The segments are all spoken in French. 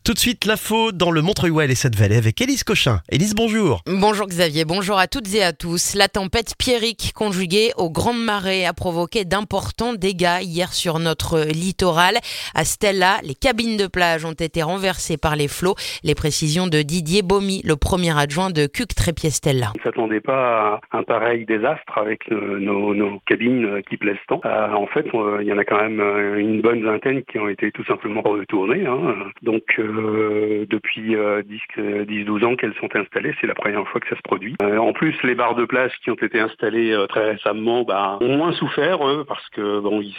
Tout de suite, l'info dans le Montreuil et cette vallée avec Élise Cochin. Élise, bonjour. Bonjour Xavier, bonjour à toutes et à tous. La tempête Pierrick, conjuguée aux grandes marées, a provoqué d'importants dégâts hier sur notre littoral. À Stella, les cabines de plage ont été renversées par les flots. Les précisions de Didier Baumy, le premier adjoint de Cuc Trépied Stella. On ne s'attendait pas à un pareil désastre avec nos cabines qui plaisent tant. En fait, il y en a quand même une bonne vingtaine qui ont été tout simplement retournées. Donc, depuis 10-12 ans qu'elles sont installées, c'est la première fois que ça se produit. En plus, les barres de plage qui ont été installées très récemment ont moins souffert, parce que ils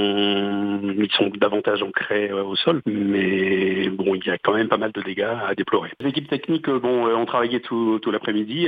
sont davantage ancrés au sol. Mais il y a quand même pas mal de dégâts à déplorer. Les équipes techniques ont travaillé tout l'après-midi.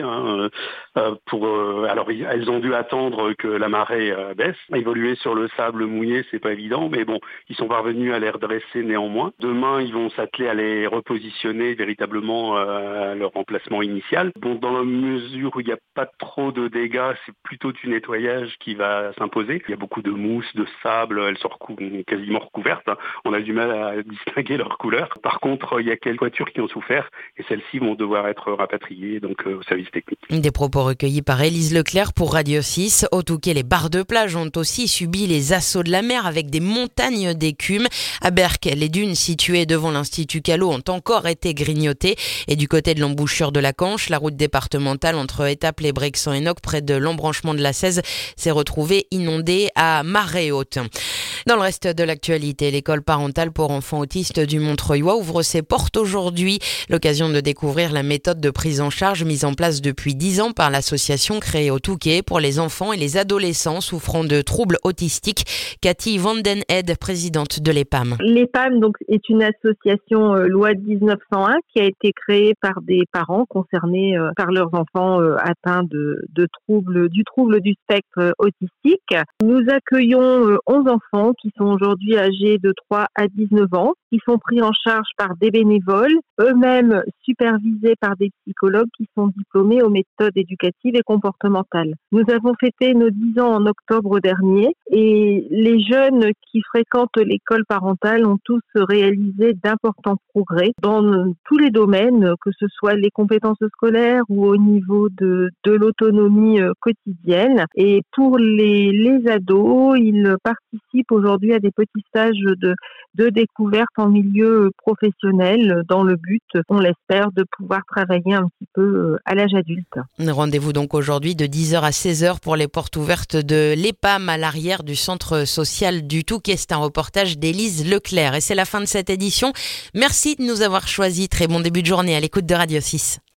Alors, elles ont dû attendre que la marée baisse. Évoluer sur le sable mouillé, c'est pas évident, mais ils sont parvenus à les redresser néanmoins. Demain, ils vont s'atteler à les repositionner véritablement à leur emplacement initial. Dans la mesure où il n'y a pas trop de dégâts, c'est plutôt du nettoyage qui va s'imposer. Il y a beaucoup de mousse, de sable, elles sont quasiment recouvertes. On a du mal à distinguer leur couleur. Par contre, il y a quelques voitures qui ont souffert et celles-ci vont devoir être rapatriées au service technique. Des propos recueillis par Élise Leclerc pour Radio 6. Au Touquet, les barres de plage ont aussi subi les assauts de la mer avec des montagnes d'écume. À Berck, les dunes situées devant l'Institut Callot ont encore été grignotées. Et du côté de l'embouchure de la Canche, la route départementale entre Étaples et Brexan-Hénoch, près de l'embranchement de la 16, s'est retrouvée inondée à marée haute. Dans le reste de l'actualité, l'école parentale pour enfants autistes du Montreuil ouvre ses portes aujourd'hui. L'occasion de découvrir la méthode de prise en charge mise en place depuis 10 ans par l'association créée au Touquet pour les enfants et les adolescents souffrant de troubles autistiques. Cathy Vandenhead, présidente de l'EPAM. L'EPAM est une association loi 1901 qui a été créée par des parents concernés par leurs enfants atteints du trouble du spectre autistique. Nous accueillons 11 enfants qui sont aujourd'hui âgés de 3 à 19 ans, qui sont pris en charge par des bénévoles, eux-mêmes supervisés par des psychologues qui sont diplômés aux méthodes éducatives et comportementales. Nous avons fêté nos 10 ans en octobre dernier et les jeunes qui fréquentent l'école parentale ont tous réalisé d'importants progrès dans tous les domaines, que ce soit les compétences scolaires ou au niveau de l'autonomie quotidienne. Et pour les ados, ils participent aujourd'hui à des petits stages de découverte en milieu professionnel dans le but, on l'espère, de pouvoir travailler un petit peu à l'âge adulte. Rendez-vous donc aujourd'hui de 10h à 16h pour les portes ouvertes de l'EPAM à l'arrière du centre social du Touquet. C'est un reportage d'Élise Leclerc et c'est la fin de cette édition. Merci de nous avoir choisis. Très bon début de journée à l'écoute de Radio 6.